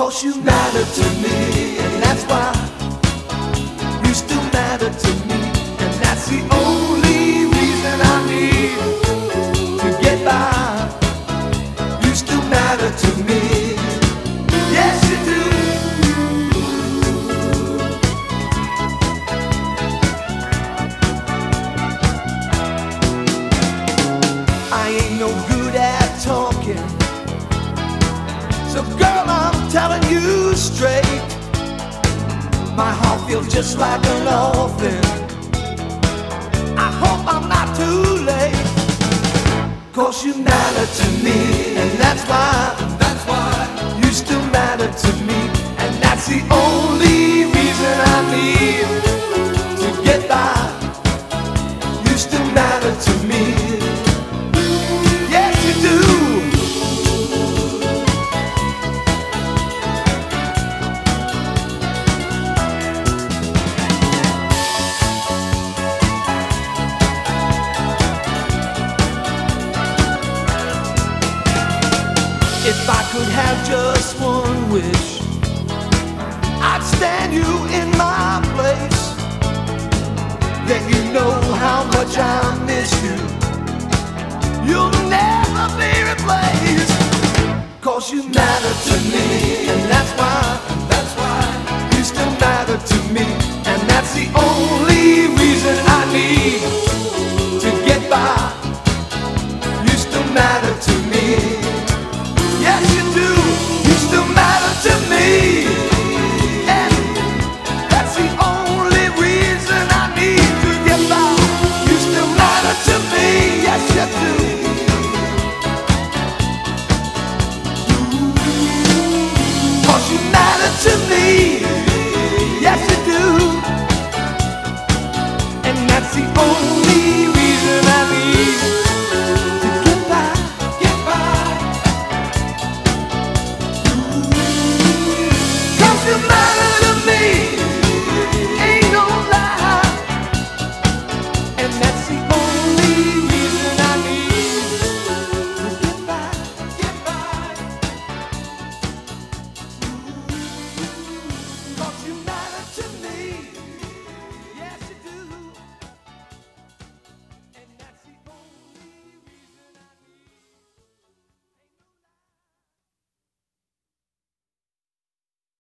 'cause you matter to me, and that's why you still matter to me, and that's the only reason I need to get by. You still matter to me, yes you do. I ain't no good at talking, so girl, I'm telling you straight, my heart feels just like an orphan. I hope I'm not too late, 'cause you matter to me, and that's why you still matter to me, and that's the only reason I need to get by. You still matter to me, yes you do. If I could have just one wish, I'd stand you in my place. Then you know how much I miss you. You'll never be replaced, 'cause you matter to me, and that's why you still matter to me, and that's the only reason